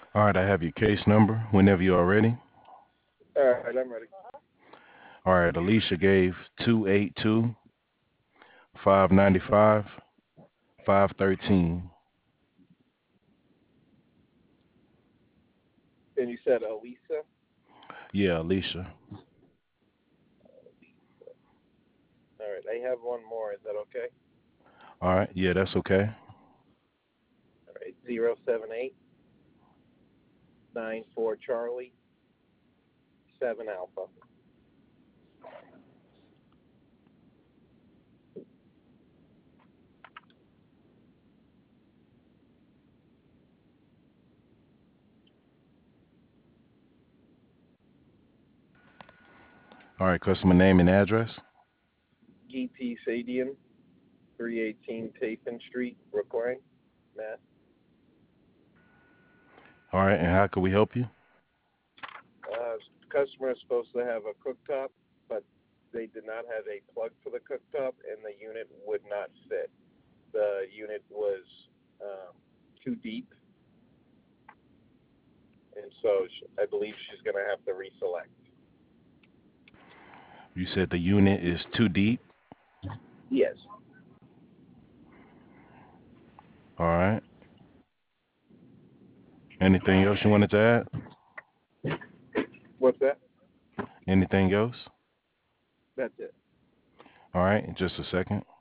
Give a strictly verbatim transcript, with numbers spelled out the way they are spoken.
All right, I have your case number whenever you are ready. All right, I'm ready. All right, Alicia gave two eight two, five ninety-five, five thirteen. And you said Elisa. Yeah, Alicia. All right, I have one more. Is that okay? All right, yeah, that's okay. All right, zero seven eight nine four Charlie seven Alpha. All right, customer name and address. G T Sadian, three eighteen Tathan Street, Brookline, Mass. All right, and how can we help you? Uh, customer is supposed to have a cooktop, but they did not have a plug for the cooktop, and the unit would not fit. The unit was um, too deep, and so I believe she's going to have to reselect. You said the unit is too deep. Yes. All right. Anything else you wanted to add? What's that? Anything else? That's it. All right, just a second.